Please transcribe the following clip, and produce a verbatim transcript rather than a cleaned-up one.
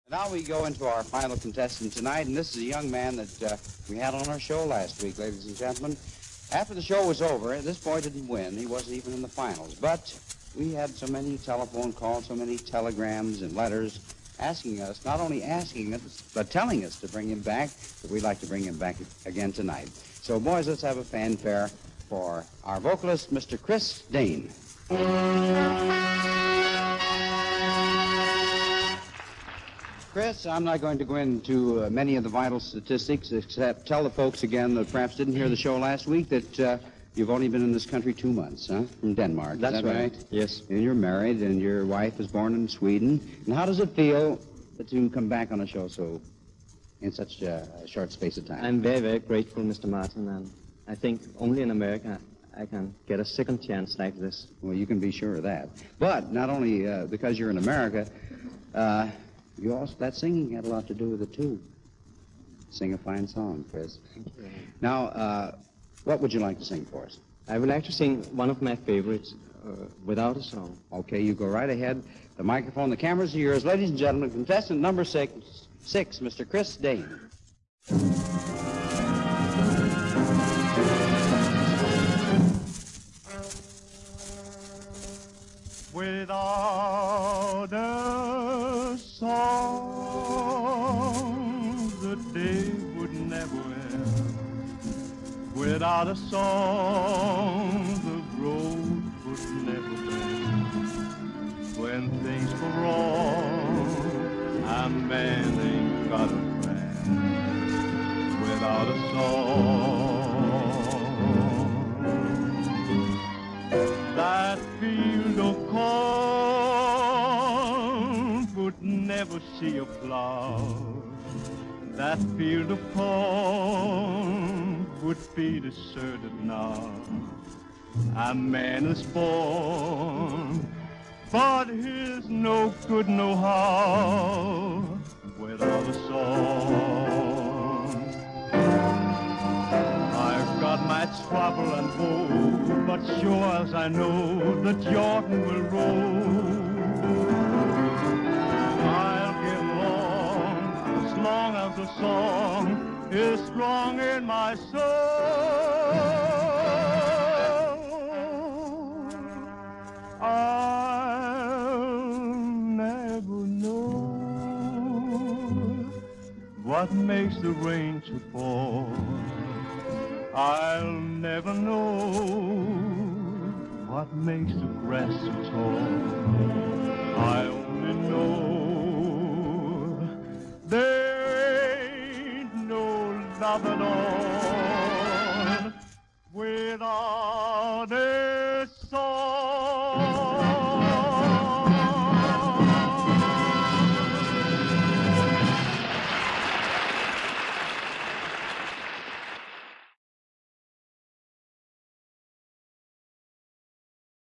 Now we go into our final contestant tonight, and this is a young man that uh, we had on our show last week, ladies and gentlemen. After the show was over, this boy didn't win. He wasn't even in the finals. But we had so many telephone calls, so many telegrams and letters asking us, not only asking us, but telling us to bring him back, that we'd like to bring him back again tonight. So, boys, let's have a fanfare for our vocalist, Mister Chris Dane. Chris, I'm not going to go into uh, many of the vital statistics, except tell the folks again that perhaps didn't hear the show last week that uh, you've only been in this country two months, huh? From Denmark. That's Is that right. right? Yes. And you're married, and your wife is born in Sweden. And how does it feel to come back on a show so in such a short space of time? I'm very, very grateful, Mister Martin, and I think only in America I can get a second chance like this. Well, you can be sure of that. But not only uh, because you're in America, uh, you also, that singing had a lot to do with it, too. Sing a fine song, Chris. Thank you. Now, uh, what would you like to sing for us? I would like to sing one of my favorites, uh, Without a Song. Okay, you go right ahead. The microphone, the cameras are yours. Ladies and gentlemen, contestant number six, six Mister Chris Dane. Without a song, the day would never end. Without a song, the road would never bend. When things go wrong, a man ain't got a friend. Without a song, that field of corn would never see a plow. That field of corn would be deserted now. A man is born, but he's no good no how without a song. I've got my trouble and woe, but sure as I know that Jordan will roll, I'll get along as long as the song is strong in my soul. I'll never know what makes the rain to fall. I'll never know what makes the grass so tall. I only know